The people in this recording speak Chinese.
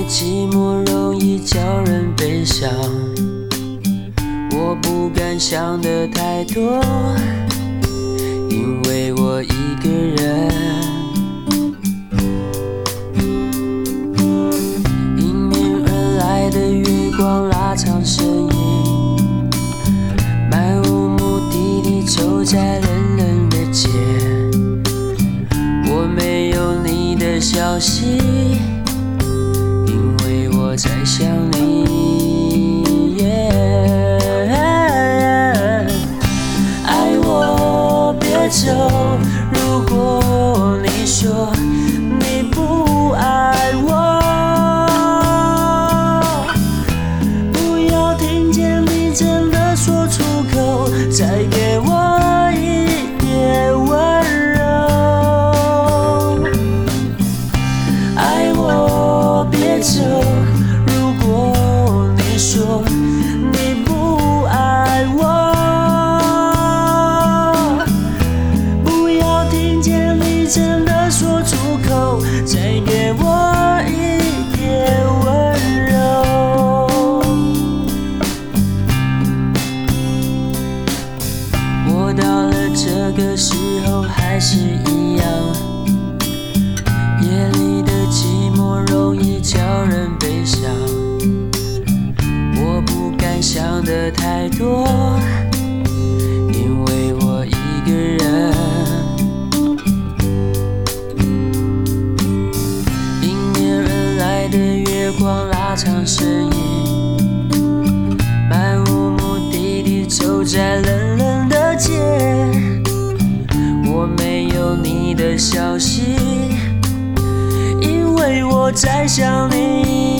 寂寞容易叫人悲伤，我不敢想得太多，因为我一个人。迎面而来的月光拉长身影，漫无目的地走在冷冷的街，我没有你的消息，因为我在想你。爱我别走，如果你说你不爱我，不要听见你真的说出口，再给我一点温柔。爱我别走，如果你说你不爱我，不要听见你真的说出口，再给我一点温柔。我到了这个时候还是一样，夜里的寂寞容易叫人悲伤，我不敢想得太多，因为我一个人。迎面而来的月光拉长身影，漫无目的地走在冷冷的街，我没有你的消息，因为我在想你。